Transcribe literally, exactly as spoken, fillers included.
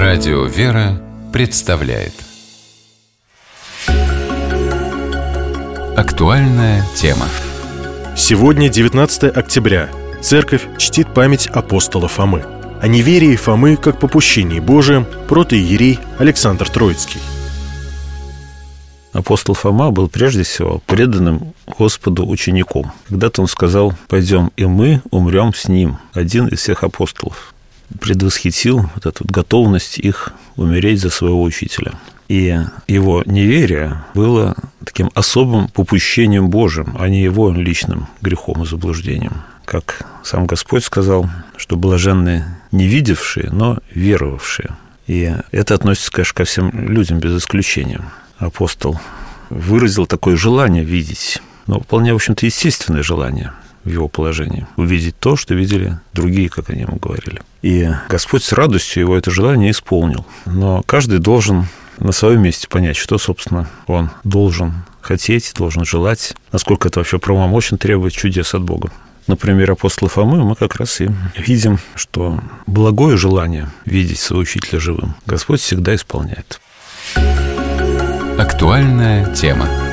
Радио «Вера» представляет актуальная тема. Сегодня девятнадцатое октября. Церковь чтит память апостола Фомы. О неверии Фомы как попущении Божием протоиерей Александр Троицкий. Апостол Фома был прежде всего преданным Господу учеником. Когда-то он сказал: «Пойдем, и мы умрем с ним», один из всех апостолов. Предвосхитил вот эту готовность их умереть за своего учителя. И его неверие было таким особым попущением Божьим, а не его личным грехом и заблуждением. Как сам Господь сказал, что блаженны не видевшие, но веровавшие. И это относится, конечно, ко всем людям без исключения. Апостол выразил такое желание видеть, но вполне, в общем-то, естественное желание в его положении. Увидеть то, что видели другие, как они ему говорили. И Господь с радостью его это желание исполнил. Но каждый должен на своем месте понять, что, собственно, он должен хотеть, должен желать, насколько это вообще правомочно требовать чудес от Бога. Например, апостола Фомы мы как раз и видим, что благое желание видеть своего учителя живым Господь всегда исполняет. Актуальная тема.